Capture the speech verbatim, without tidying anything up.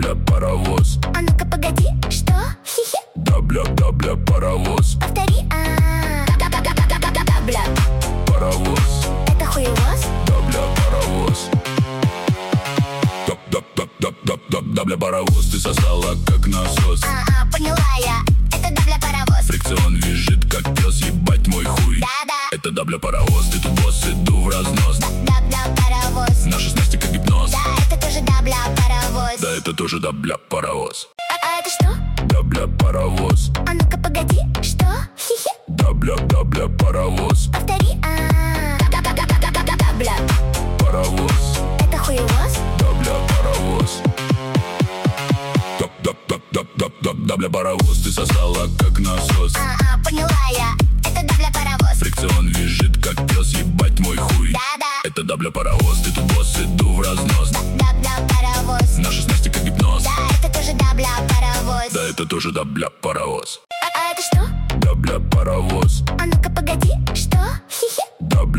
да-бля паровоз. А ну-ка погоди, что? Хи-хи. Да-бля, да-бля паровоз. Повтори, а да-бля Паровоз. это хуевоз. Да-бля паровоз. Да-да-да-да-да-да-бля паровоз. Ты сосала как насос. А-а, поняла я, это да-бля паровоз. Фрикцион визжит как пес, ебать мой хуй. Да-да, Это да-бля паровоз, ты тут босс, иду в разнос. да-бля паровоз. Наши снасти как гипноз. Да, это тоже да-бля паровоз. Да это тоже да-бля паровоз. А это что? Да-бля паровоз. А ну-ка погоди, что? Хи-хи. Да-бля, да-бля паровоз. Повтори, а да-бля Паровоз. это хуевоз. Да-бля паровоз. Да-да-да-да-да-да-бля паровоз. Ты сосала как насос. А-а, поняла я, это да-бля паровоз. Фрикцион визжит как пес, ебать мой хуй. Да-да, Это да-бля паровоз, ты тут босс, иду в разнос. да-бля паровоз. Наши снасти как гипноз. Да, это тоже да-бля паровоз. Да это тоже да-бля паровоз. А, а это что? Да-бля паровоз. А ну-ка